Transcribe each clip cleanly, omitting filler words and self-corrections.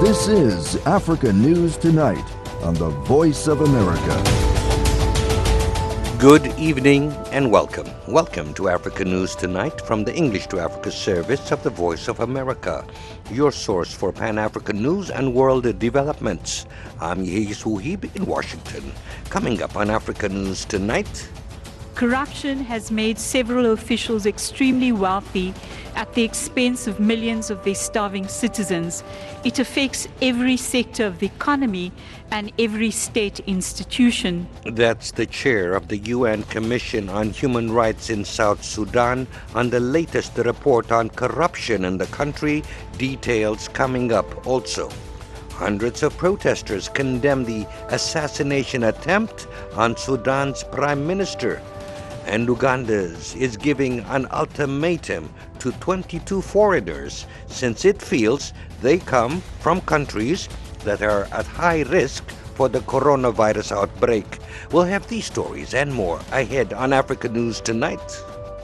This is Africa News Tonight on the Voice of America. Good evening and welcome. Welcome to Africa News Tonight from the English to Africa service of the Voice of America, your source for Pan-African news and world developments. I'm Yehis Wuhib in Washington. Coming up on Africa News Tonight. Corruption has made several officials extremely wealthy at the expense of millions of their starving citizens. It affects every sector of the economy and every state institution. That's the chair of the UN Commission on Human Rights in South Sudan on the latest report on corruption in the country. Details coming up also. Hundreds of protesters condemn the assassination attempt on Sudan's prime minister. And Uganda's is giving an ultimatum to 22 foreigners since it feels they come from countries that are at high risk for the coronavirus outbreak. We'll have these stories and more ahead on Africa News Tonight.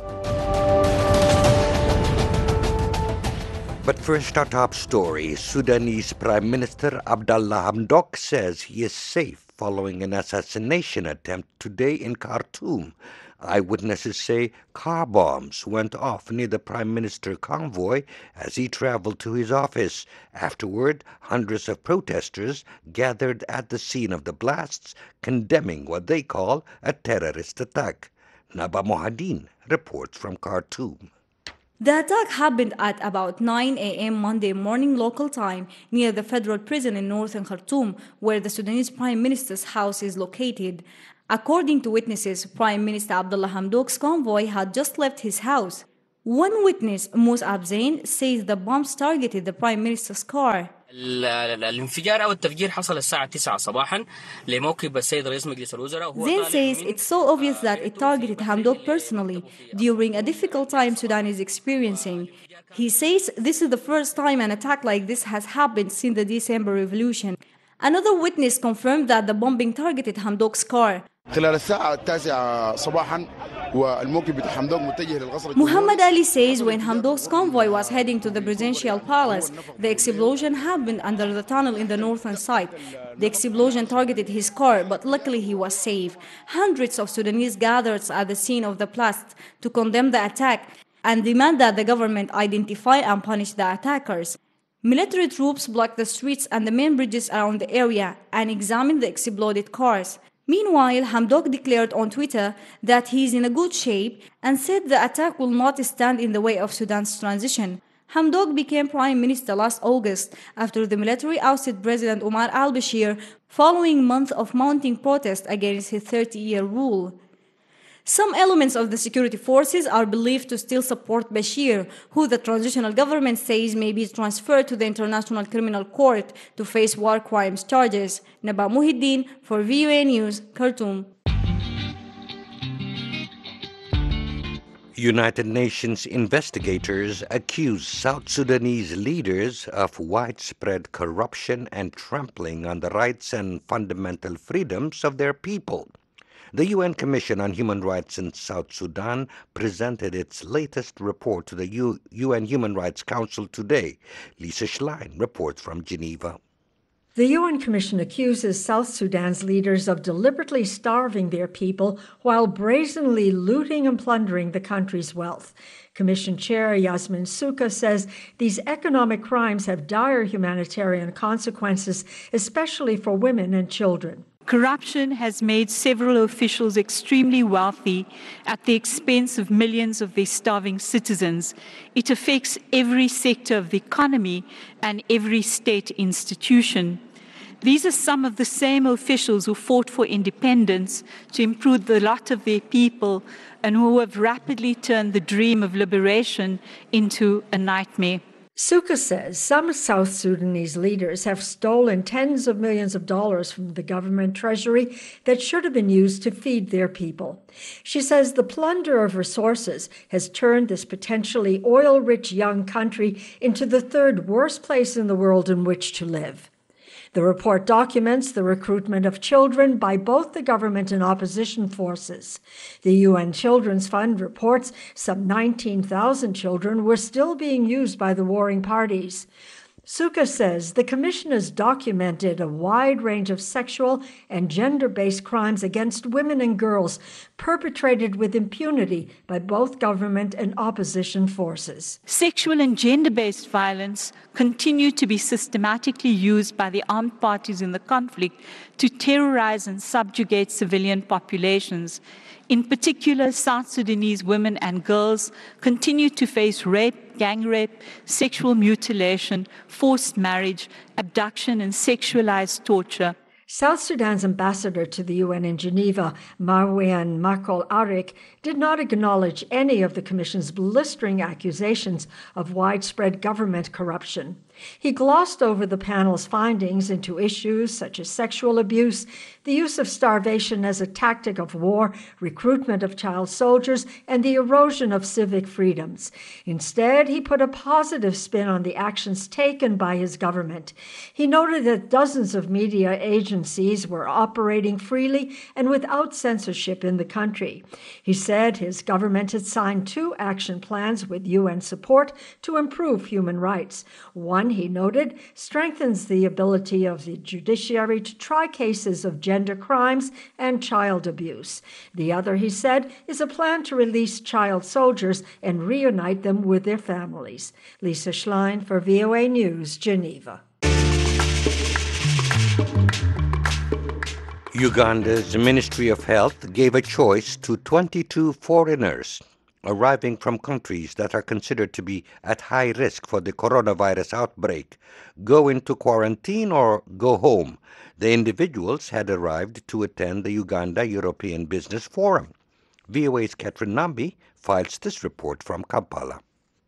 But first, our top story. Sudanese Prime Minister Abdallah Hamdok says he is safe following an assassination attempt today in Khartoum. Eyewitnesses say car bombs went off near the Prime Minister convoy as he traveled to his office. Afterward, hundreds of protesters gathered at the scene of the blasts, condemning what they call a terrorist attack. Naba Mohadin reports from Khartoum. The attack happened at about 9 a.m. Monday morning local time near the federal prison in northern Khartoum, where the Sudanese Prime Minister's house is located. According to witnesses, Prime Minister Abdallah Hamdok's convoy had just left his house. One witness, Mus'ab Zain, says the bombs targeted the Prime Minister's car. الانفجار أو التفجير حصل الساعة 9 صباحا لموكب السيد رئيس مجلس الوزراء. Zain says it's so obvious that it targeted Hamdok personally during a difficult time Sudan is experiencing. He says this is the first time an attack like this has happened since the December revolution. Another witness confirmed that the bombing targeted Hamdok's car. خلال الساعة 9 صباحا والموكب بتاع حمدوك متجه للقصر. Muhammad Ali says when Hamdok's convoy was heading to the presidential palace, the explosion happened under the tunnel in the northern side. The explosion targeted his car, but luckily he was safe. Hundreds of Sudanese gathered at the scene of the blast to condemn the attack and demand that the government identify and punish the attackers. Military troops blocked the streets and the main bridges around the area and examined the exploded cars. Meanwhile, Hamdok declared on Twitter that he is in a good shape and said the attack will not stand in the way of Sudan's transition. Hamdok became prime minister last August after the military ousted President Omar al-Bashir following months of mounting protest against his 30-year rule. Some elements of the security forces are believed to still support Bashir, who the transitional government says may be transferred to the International Criminal Court to face war crimes charges. Naba Muhiddin for VOA News, Khartoum. United Nations investigators accuse South Sudanese leaders of widespread corruption and trampling on the rights and fundamental freedoms of their people. The UN Commission on Human Rights in South Sudan presented its latest report to the UN Human Rights Council today. Lisa Schlein reports from Geneva. The UN Commission accuses South Sudan's leaders of deliberately starving their people while brazenly looting and plundering the country's wealth. Commission Chair Yasmin Souka says these economic crimes have dire humanitarian consequences, especially for women and children. Corruption has made several officials extremely wealthy at the expense of millions of their starving citizens. It affects every sector of the economy and every state institution. These are some of the same officials who fought for independence to improve the lot of their people and who have rapidly turned the dream of liberation into a nightmare. Souka says some South Sudanese leaders have stolen tens of millions of dollars from the government treasury that should have been used to feed their people. She says the plunder of resources has turned this potentially oil-rich young country into the third worst place in the world in which to live. The report documents the recruitment of children by both the government and opposition forces. The UN Children's Fund reports some 19,000 children were still being used by the warring parties. Suka says the commission has documented a wide range of sexual and gender-based crimes against women and girls perpetrated with impunity by both government and opposition forces. Sexual and gender-based violence continue to be systematically used by the armed parties in the conflict to terrorize and subjugate civilian populations. In particular, South Sudanese women and girls continue to face rape, gang rape, sexual mutilation, forced marriage, abduction, and sexualized torture. South Sudan's ambassador to the UN in Geneva, Marwan Makol Arik, did not acknowledge any of the Commission's blistering accusations of widespread government corruption. He glossed over the panel's findings into issues such as sexual abuse, the use of starvation as a tactic of war, recruitment of child soldiers, and the erosion of civic freedoms. Instead, he put a positive spin on the actions taken by his government. He noted that dozens of media agencies were operating freely and without censorship in the country. He said his government had signed 2 action plans with UN support to improve human rights. One, he noted, strengthens the ability of the judiciary to try cases of gender crimes and child abuse. The other, he said, is a plan to release child soldiers and reunite them with their families. Lisa Schlein for VOA News, Geneva. Uganda's Ministry of Health gave a choice to 22 foreigners arriving from countries that are considered to be at high risk for the coronavirus outbreak: go into quarantine or go home. The individuals had arrived to attend the Uganda European Business Forum. VOA's Catherine Nambi files this report from Kampala.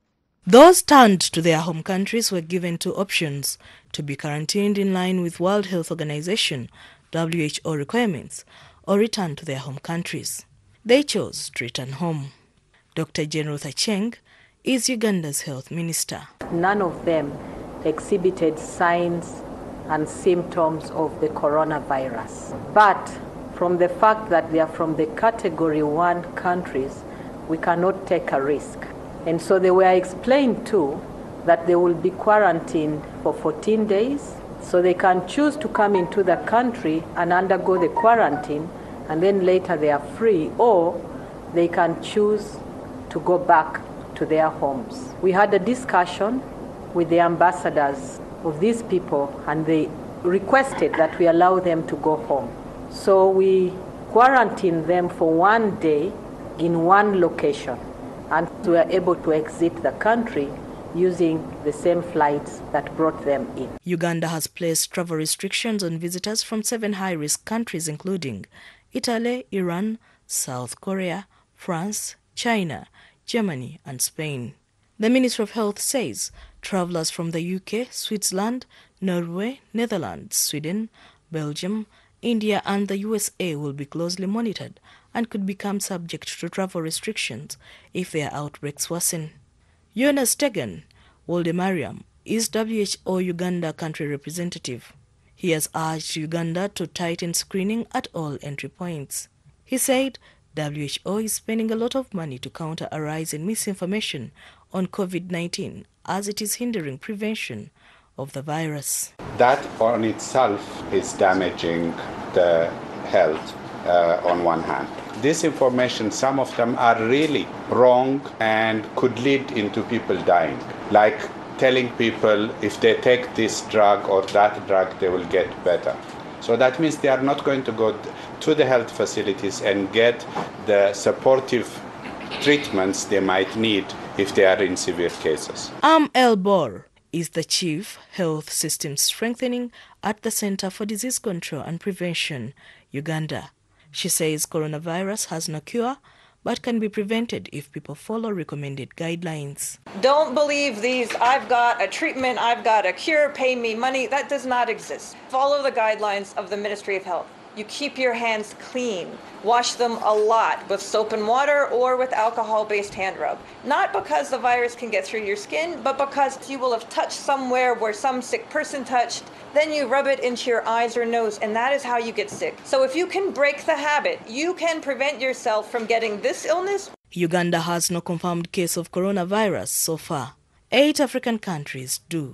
Those turned to their home countries were given 2 options: to be quarantined in line with World Health Organization (WHO) requirements, or return to their home countries. They chose to return home. Dr. Jane Ruth Acheng is Uganda's health minister. None of them exhibited signs and symptoms of the coronavirus. But from the fact that they are from the category 1 countries, we cannot take a risk. And so they were explained too that they will be quarantined for 14 days. So they can choose to come into the country and undergo the quarantine, and then later they are free, or they can choose to go back to their homes. We had a discussion with the ambassadors of these people, and they requested that we allow them to go home. So we quarantined them for 1 day in 1 location, and we were able to exit the country using the same flights that brought them in. Uganda has placed travel restrictions on visitors from 7 high-risk countries, including Italy, Iran, South Korea, France, China, Germany, and Spain. The Ministry of Health says travelers from the UK, Switzerland, Norway, Netherlands, Sweden, Belgium, India, and the USA will be closely monitored and could become subject to travel restrictions if their outbreaks worsen. Jonas Tegan Woldemariam is WHO Uganda country representative. He has urged Uganda to tighten screening at all entry points. He said WHO is spending a lot of money to counter a rise in misinformation on COVID-19 as it is hindering prevention of the virus. That on itself is damaging the health on one hand. This information, some of them are really wrong and could lead into people dying. Like telling people if they take this drug or that drug, they will get better. So that means they are not going to go to the health facilities and get the supportive treatments they might need if they are in severe cases. El Bor is the Chief Health Systems Strengthening at the Center for Disease Control and Prevention, Uganda. She says coronavirus has no cure, but can be prevented if people follow recommended guidelines. Don't believe these, I've got a treatment, I've got a cure, pay me money. That does not exist. Follow the guidelines of the Ministry of Health. You keep your hands clean. Wash them a lot with soap and water or with alcohol-based hand rub. Not because the virus can get through your skin, but because you will have touched somewhere where some sick person touched. Then you rub it into your eyes or nose, and that is how you get sick. So if you can break the habit, you can prevent yourself from getting this illness. Uganda has no confirmed case of coronavirus so far. 8 African countries do,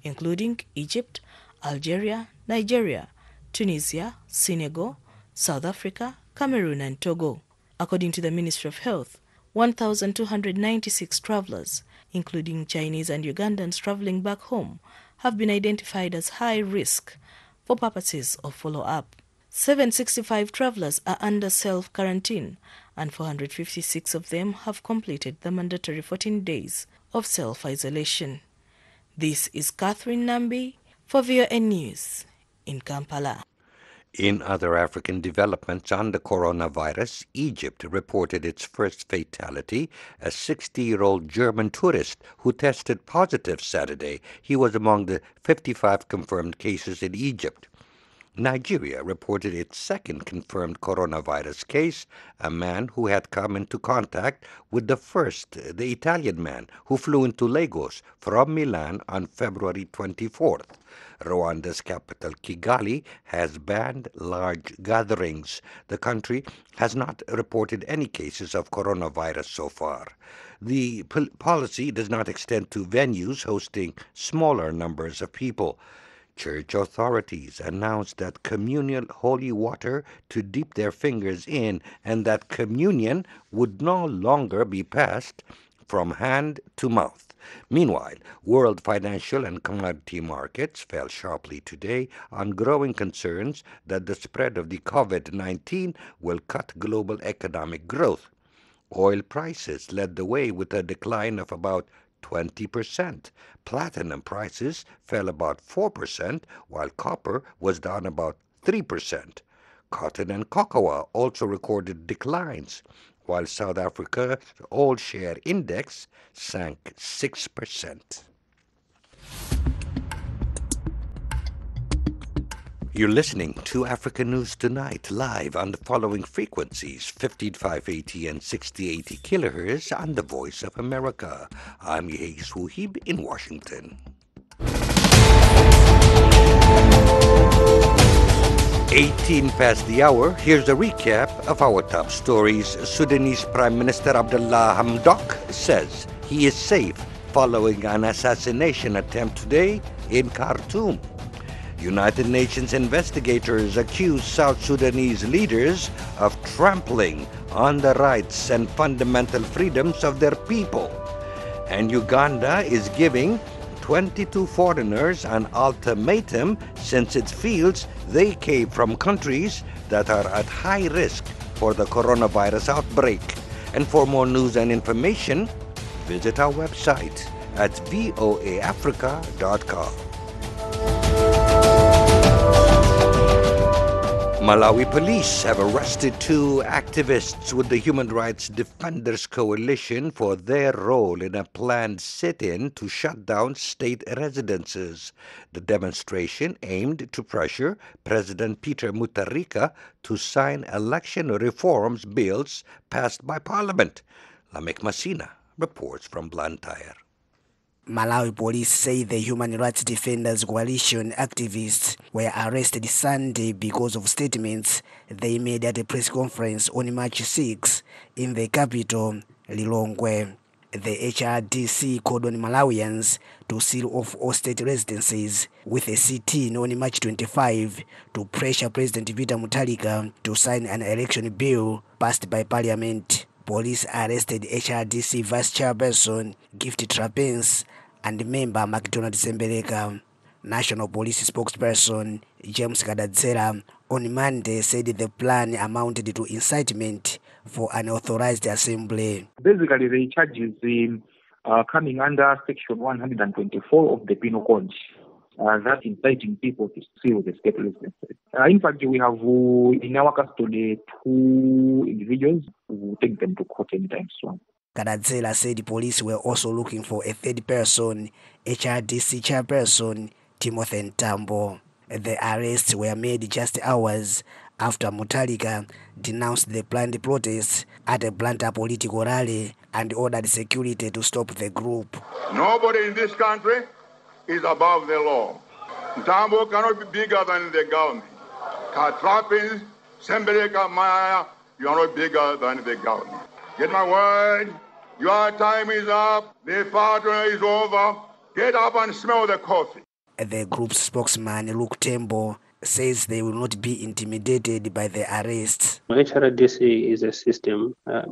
including Egypt, Algeria, Nigeria, Tunisia, Senegal, South Africa, Cameroon and Togo. According to the Ministry of Health, 1,296 travelers, including Chinese and Ugandans traveling back home, have been identified as high risk for purposes of follow-up. 765 travelers are under self-quarantine, and 456 of them have completed the mandatory 14 days of self-isolation. This is Catherine Nambi for VOA News in Kampala. In other African developments on the coronavirus, Egypt reported its first fatality, a 60-year-old German tourist who tested positive Saturday. He was among the 55 confirmed cases in Egypt. Nigeria reported its second confirmed coronavirus case, a man who had come into contact with the Italian man who flew into Lagos from Milan on February 24th. Rwanda's capital, Kigali, has banned large gatherings. The country has not reported any cases of coronavirus so far. The policy does not extend to venues hosting smaller numbers of people. Church authorities announced that communal holy water to dip their fingers in and that communion would no longer be passed from hand to mouth. Meanwhile, world financial and commodity markets fell sharply today on growing concerns that the spread of the COVID-19 will cut global economic growth. Oil prices led the way with a decline of about 20%. Platinum prices fell about 4%, while copper was down about 3%. Cotton and cocoa also recorded declines, while South Africa's all-share index sank 6%. You're listening to Africa News Tonight, live on the following frequencies, 15580 and 6080 kilohertz on the Voice of America. I'm Yehi Suhib in Washington. 18 past the hour, here's a recap of our top stories. Sudanese Prime Minister Abdullah Hamdok says he is safe following an assassination attempt today in Khartoum. United Nations investigators accuse South Sudanese leaders of trampling on the rights and fundamental freedoms of their people. And Uganda is giving 22 foreigners an ultimatum since it feels they came from countries that are at high risk for the coronavirus outbreak. And for more news and information, visit our website at voaafrica.com. Malawi police have arrested 2 activists with the Human Rights Defenders Coalition for their role in a planned sit-in to shut down state residences. The demonstration aimed to pressure President Peter Mutharika to sign election reforms bills passed by Parliament. Lamek Masina reports from Blantyre. Malawi police say the Human Rights Defenders Coalition activists were arrested Sunday because of statements they made at a press conference on March 6 in the capital, Lilongwe. The HRDC called on Malawians to seal off all state residences with a sit-in on March 25 to pressure President Peter Mutharika to sign an election bill passed by Parliament. Police arrested HRDC Vice Chairperson Gift Trapens and member McDonald Sembeleka. National Police spokesperson James Kadadzera on Monday said the plan amounted to incitement for an unauthorized assembly. Basically, the charges coming under Section 124 of the Penal Code. That's inciting people to seal the state residences. In fact, we have in our custody 2 individuals who will take them to court anytime soon. Kadadzela said the police were also looking for a 3rd person, HRDC chairperson Timothy Ntambo. The arrests were made just hours after Mutharika denounced the planned protests at a Blantyre political rally and ordered security to stop the group. Nobody in this country is above the law. Ntambo cannot be bigger than the government. Katrapins, Sembeleka, Maya, you are not bigger than the government. Get my word, your time is up, the party is over. Get up and smell the coffee. The group's spokesman, Luke Tembo, says they will not be intimidated by the arrests. HRDC is a system.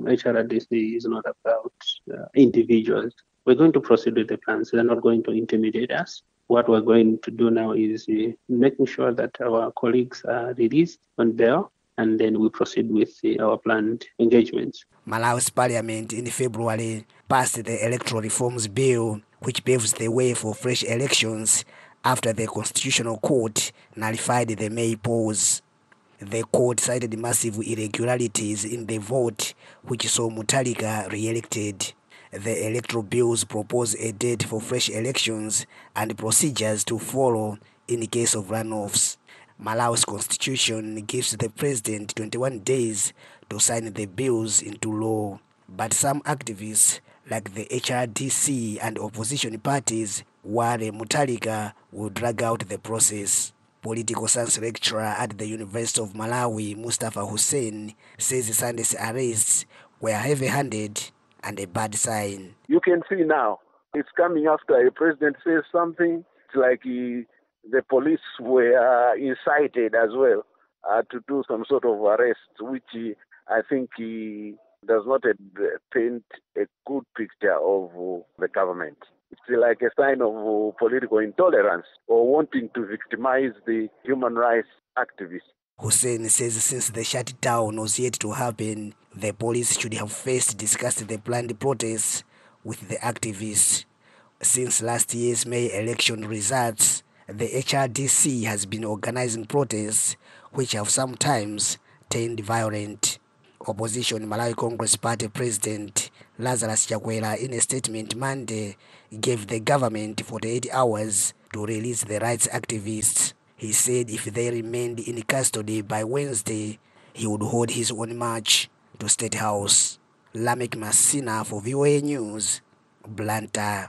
HRDC is not about individuals. We're going to proceed with the plans. They're not going to intimidate us. What we're going to do now is making sure that our colleagues are released on bail, and then we proceed with our planned engagements. Malawi's parliament in February passed the Electoral Reforms Bill, which paves the way for fresh elections after the Constitutional Court nullified the May pause. The court cited massive irregularities in the vote, which saw Mutharika re-elected. The electoral bills propose a date for fresh elections and procedures to follow in case of runoffs. Malawi's constitution gives the president 21 days to sign the bills into law, but some activists like the HRDC and opposition parties worry Mutharika will drag out the process. Political science lecturer at the University of Malawi, Mustafa Hussein, says Sunday's arrests were heavy-handed and a bad sign. You can see now, it's coming after a president says something. It's like the police were incited as well to do some sort of arrest, which I think does not paint a good picture of the government. It's like a sign of political intolerance or wanting to victimize the human rights activists. Hussein says since the shutdown was yet to happen, the police should have first discussed the planned protests with the activists. Since last year's May election results, the HRDC has been organizing protests which have sometimes turned violent. Opposition Malawi Congress Party President Lazarus Chakwera, in a statement Monday, gave the government 48 hours to release the rights activists. He said if they remained in custody by Wednesday, he would hold his own march to State House. Lamek Masina for VOA News, Blantyre.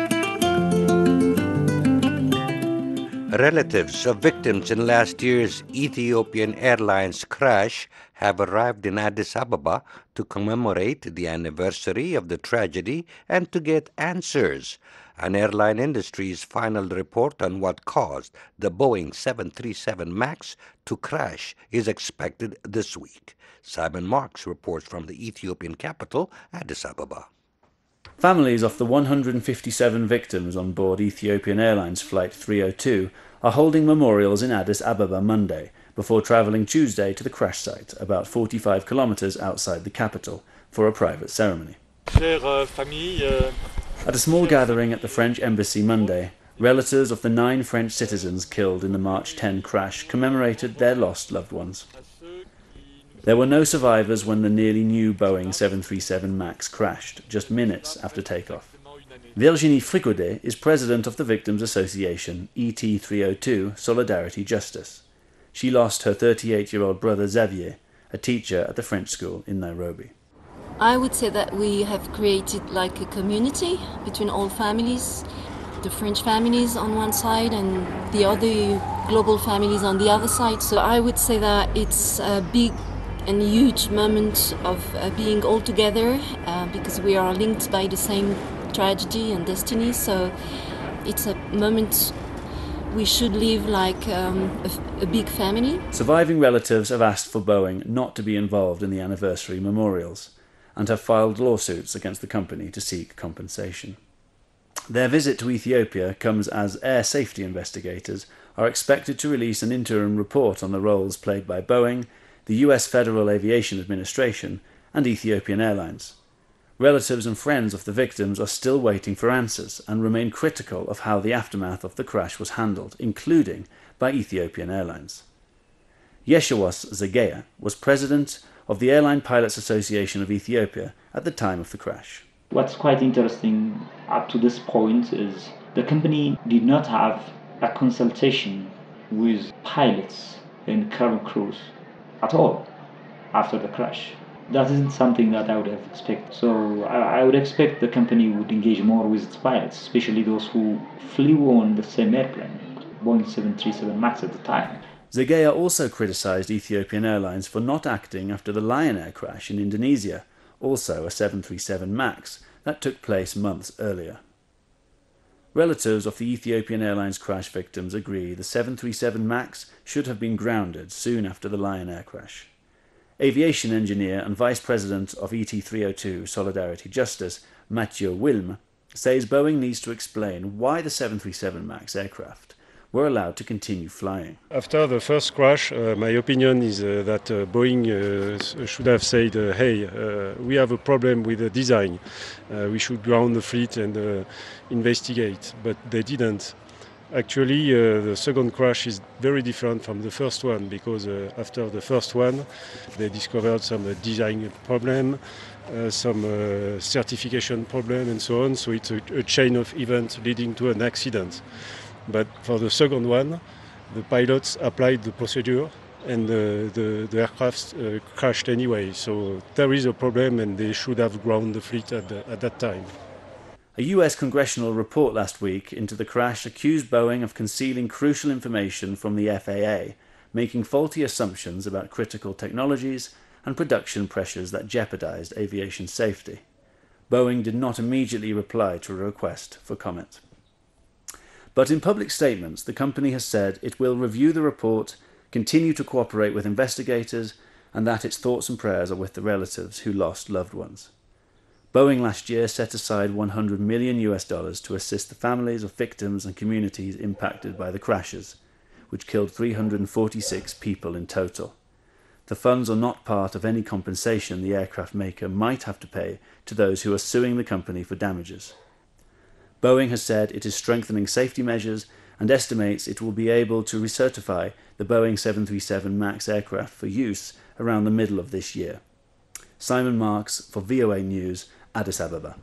Relatives of victims in last year's Ethiopian Airlines crash have arrived in Addis Ababa to commemorate the anniversary of the tragedy and to get answers. An airline industry's final report on what caused the Boeing 737 MAX to crash is expected this week. Simon Marks reports from the Ethiopian capital, Addis Ababa. Families of the 157 victims on board Ethiopian Airlines Flight 302 are holding memorials in Addis Ababa Monday, before travelling Tuesday to the crash site, about 45 kilometres outside the capital, for a private ceremony. At a small gathering at the French Embassy Monday, relatives of the 9 French citizens killed in the March 10 crash commemorated their lost loved ones. There were no survivors when the nearly new Boeing 737 MAX crashed, just minutes after takeoff. Virginie Fricoudet is president of the Victims Association ET302 Solidarity Justice. She lost her 38-year-old brother Xavier, a teacher at the French school in Nairobi. I would say that we have created like a community between all families, the French families on one side and the other global families on the other side. So I would say that it's a big and huge moment of being all together because we are linked by the same tragedy and destiny. So it's a moment we should live like a big family. Surviving relatives have asked for Boeing not to be involved in the anniversary memorials and have filed lawsuits against the company to seek compensation. Their visit to Ethiopia comes as air safety investigators are expected to release an interim report on the roles played by Boeing, the US Federal Aviation Administration, and Ethiopian Airlines. Relatives and friends of the victims are still waiting for answers and remain critical of how the aftermath of the crash was handled, including by Ethiopian Airlines. Yeshawas Zegeya was president of the Airline Pilots Association of Ethiopia at the time of the crash. What's quite interesting up to this point is the company did not have a consultation with pilots and cabin crews at all after the crash. That isn't something that I would have expected. So I would expect the company would engage more with its pilots, especially those who flew on the same airplane, Boeing 737 MAX at the time. Zegeya also criticised Ethiopian Airlines for not acting after the Lion Air crash in Indonesia, also a 737 MAX, that took place months earlier. Relatives of the Ethiopian Airlines crash victims agree the 737 MAX should have been grounded soon after the Lion Air crash. Aviation engineer and vice president of ET302 Solidarity Justice, Mathieu Wilm, says Boeing needs to explain why the 737 MAX aircraft were allowed to continue flying. After the first crash, my opinion is that Boeing should have said, hey, we have a problem with the design. We should ground the fleet and investigate, but they didn't. Actually, the second crash is very different from the first one because after the first one, they discovered some design problem, some certification problem and so on. So it's a chain of events leading to an accident. But for the second one, the pilots applied the procedure and the aircraft crashed anyway. So there is a problem and they should have grounded the fleet at that time. A US congressional report last week into the crash accused Boeing of concealing crucial information from the FAA, making faulty assumptions about critical technologies and production pressures that jeopardized aviation safety. Boeing did not immediately reply to a request for comment. But in public statements, the company has said it will review the report, continue to cooperate with investigators, and that its thoughts and prayers are with the relatives who lost loved ones. Boeing last year set aside $100 million to assist the families of victims and communities impacted by the crashes, which killed 346 people in total. The funds are not part of any compensation the aircraft maker might have to pay to those who are suing the company for damages. Boeing has said it is strengthening safety measures and estimates it will be able to recertify the Boeing 737 MAX aircraft for use around the middle of this year. Simon Marks for VOA News, Addis Ababa.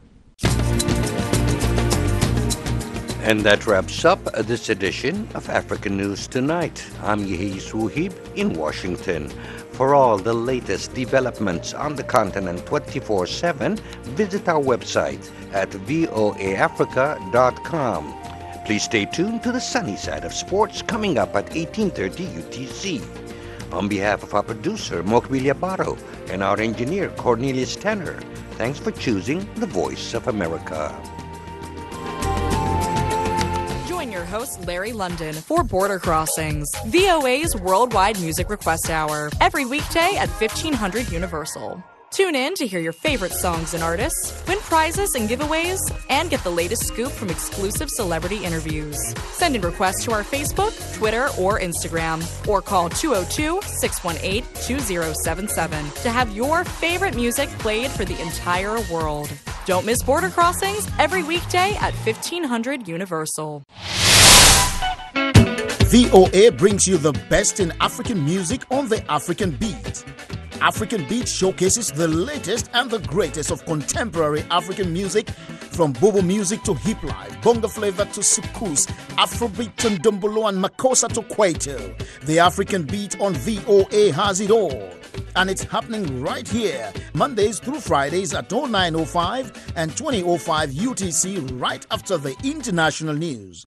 And that wraps up this edition of African News Tonight. I'm Yehis Wuhib in Washington. For all the latest developments on the continent 24/7, visit our website at voaafrica.com. Please stay tuned to the sunny side of sports coming up at 18:30 UTC. On behalf of our producer, Mokbilia Baro, and our engineer, Cornelius Tanner, thanks for choosing the Voice of America. Join your host, Larry London, for Border Crossings, VOA's worldwide music request hour, every weekday at 1500 Universal. Tune in to hear your favorite songs and artists, win prizes and giveaways, and get the latest scoop from exclusive celebrity interviews. Send in requests to our Facebook, Twitter, or Instagram, or call 202-618-2077 to have your favorite music played for the entire world. Don't miss Border Crossings every weekday at 1500 Universal. VOA brings you the best in African music on the African Beat. African Beat showcases the latest and the greatest of contemporary African music, from Bobo music to hip life, bongo flavor to soukous, Afrobeat to ndombolo and makossa to kwaito. The African Beat on VOA has it all. And it's happening right here, Mondays through Fridays at 09:05 and 20:05 UTC, right after the international news.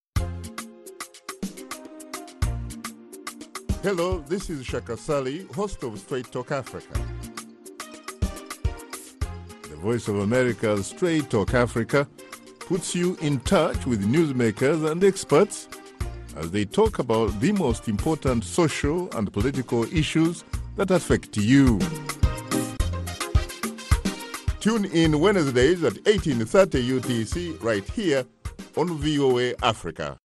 Hello, this is Shaka Sali, host of Straight Talk Africa. The Voice of America's Straight Talk Africa puts you in touch with newsmakers and experts as they talk about the most important social and political issues that affect you. Tune in Wednesdays at 18:30 UTC right here on VOA Africa.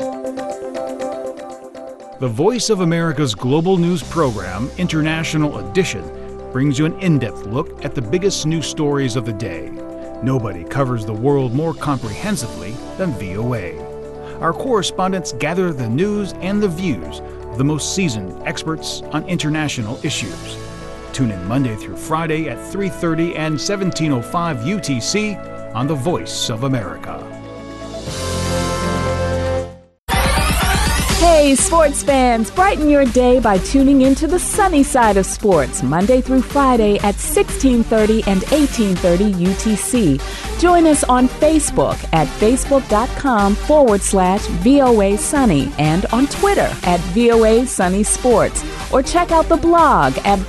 The Voice of America's global news program, International Edition, brings you an in-depth look at the biggest news stories of the day. Nobody covers the world more comprehensively than VOA. Our correspondents gather the news and the views of the most seasoned experts on international issues. Tune in Monday through Friday at 3:30 and 17:05 UTC on The Voice of America. Hey, sports fans, brighten your day by tuning into the sunny side of sports, Monday through Friday at 16:30 and 18:30 UTC. Join us on Facebook at facebook.com/VOA Sunny and on Twitter at VOA Sunny Sports. Or check out the blog at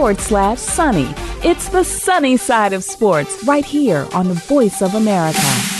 blogs.voanews.com/sunny. It's the sunny side of sports right here on the Voice of America.